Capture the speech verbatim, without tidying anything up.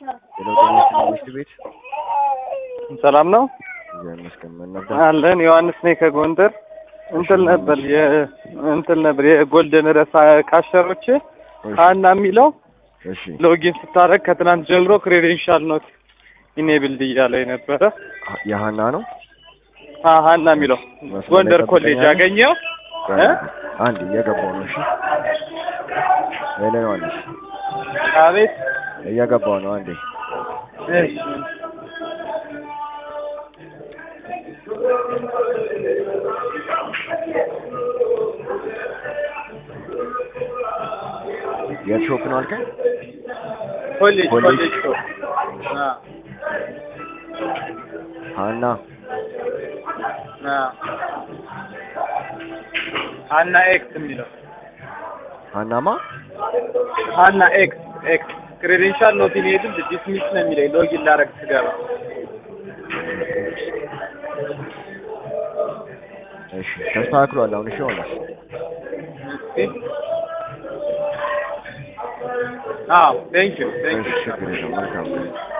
የለውጥ ቤት ሰላም ነው ያመስከመን ነበር አለን ዮሐንስ ነኝ ከጎንደር እንትን ነበር እንትን ነበር የጎልደን ረሳ ካሸሮች አና የሚለው እሺ ሎጊን ስታረግ ከትናንት ጀምሮ ክሬዴንሻል ኖት ኢኔብልድ እያለ ነበር ያሃና ነው አሃና የሚለው ጎንደር ኮሌጅ ያገኘው እ አንድ እየገባው ነው እሺ ሄሎ ዮሐንስ አቤት እየገባው ነው አንዴ እሺ የሾፕ ነው አልከኝ ኮሌጅ ኮሌጅ አ ሃና አ ሃና ኤክስ የሚለው ሃናማ ሃና ኤክስ ኤክስ ክሬዴንሻል ኖት ኢኔብልድ ዲስሚስ ነው የሚለው ሎጊን ላረግ ስገባ እሺ ተስተካክሏል አሁን እሺ ሆነ አዎ ቴንክ ዩ ቴንክ ዩ እሺ